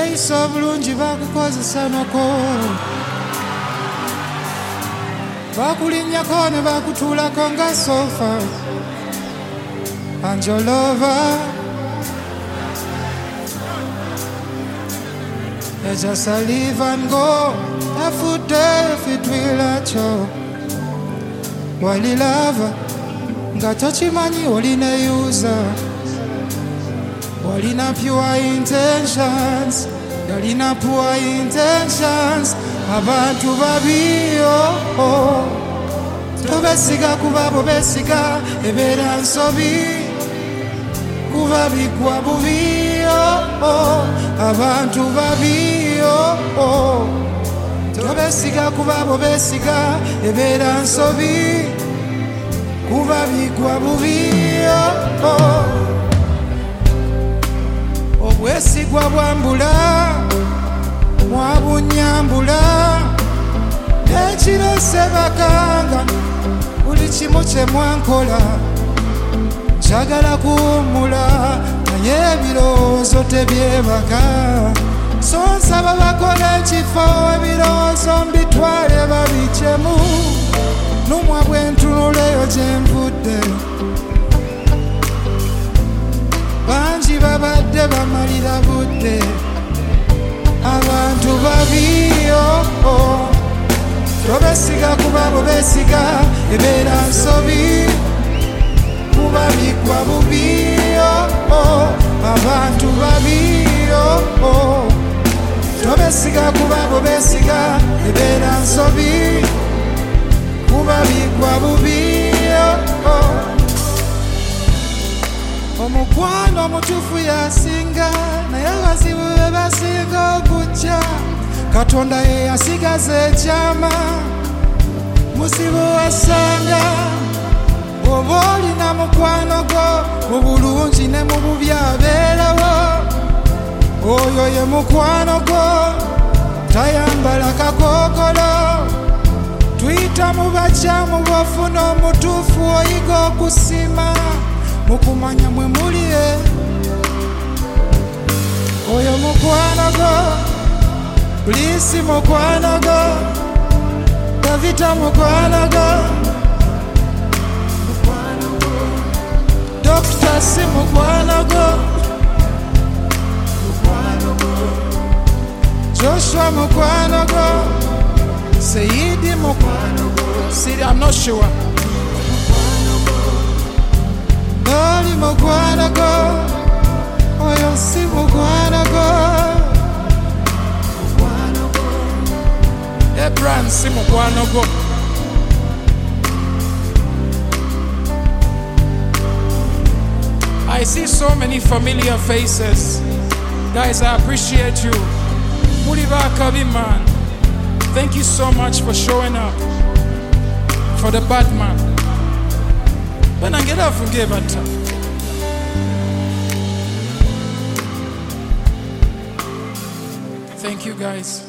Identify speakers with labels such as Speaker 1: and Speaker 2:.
Speaker 1: weyisa obulungi bakukozesa noko, bakulinnyako ne bakutuulako nga sofa. And your lover, they just a leave and go. Every day if it will at you. Wali lava, nga tochimanyi olina user. Walina pure intentions, yalina poor intentions. Abantu babi, oh, oh. Tobesiga kuba bobesiga, ebera nsobi. Kuba bigwa bubi, oh, oh. Abantu babi, oh, oh. Tobesiga kuba bobesiga, ebera nsobi. Kuba bigwa bubi, oh, oh. Obwesigwa bwambula, mwabunyambula. Ekiro sebakanga, buli kimu kye mwankola. Njagala kuwummula, naye ebirowoozo tebyebaka. So nsaba bakole ekifo ebirowoozo mbitwale babikyemu. Numwa bwe ntunuleyo gye nvudde, bangi babadde bamalira budde. Abantu babi, oh, oh. Tobesiga kuba bobesiga, ebera nsobi. Kuba bigwa bubi, oh, oh. Abantu babi, oh, oh. Tobesiga kuba bobesiga, ebera nsobi. Kuba bigwa bubi, oh, oh. Omukwano omutuufu yasinga, naye abazibu be basinga okujja. Katonda ye yasigaza ekyama, musibu wasanga. Oba olina mukwano gwo, mu bulungi ne mu bubi abeerawo. Oyo ye mukwano gwo, tayambala kakookolo. Tuyita mu bakyamu bw'ofuna omutuufu oyiga okusima. Mukumanya mwe muli oyo mukwano gwo, Polisi mukwano gwo, Davita mukwano gwo, Dokita si mukwano gwo, Joshua mukwano gwo, Seyidi mukwano gwo. See, I'm not sure. Oli mukwano gwo, oyo si mukwano gwo. Ebran si mukwano gwo. I see so many familiar faces. Guys, I appreciate you. Muliba Kabi man, thank you so much for showing up for the Batman. When I get off and give it. Thank you guys.